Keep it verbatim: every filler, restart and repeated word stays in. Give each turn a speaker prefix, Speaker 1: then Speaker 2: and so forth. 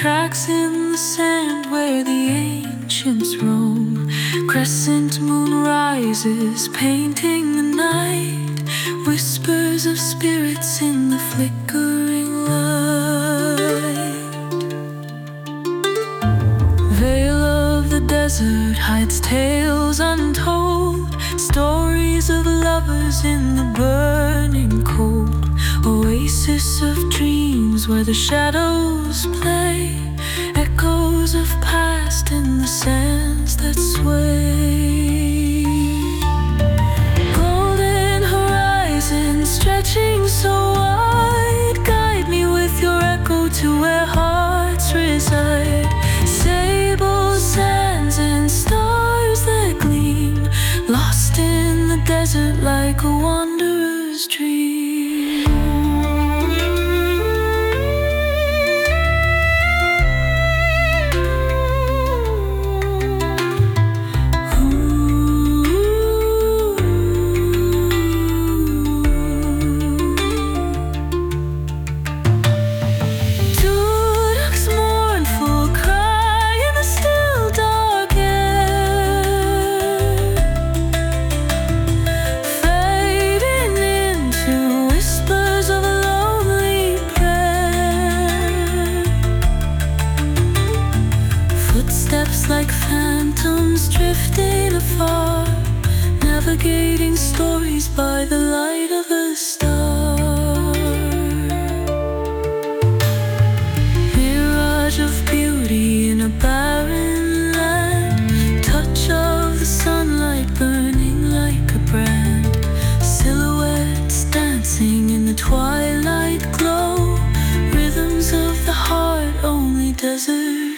Speaker 1: tracks in the sand where the ancients roam. Crescent moon rises, painting the night. Whispers of spirits in the flickering light. Veil of the desert hides tales untold. Stories of lovers in the burning cold. Oasis of dreams where the shadows play. Echoes of past in the sands that sway. Golden horizon stretching so wide. Guide me with your echo to where hearts reside. Sable sands and stars that gleam, lost in the desert like a wanderer's dream. Steps like phantoms drifting afar, navigating stories by the light of a star. Mirage of beauty in a barren land. Touch of the sunlight burning like a brand. Silhouettes dancing in the twilight glow. Rhythms of the heart only desert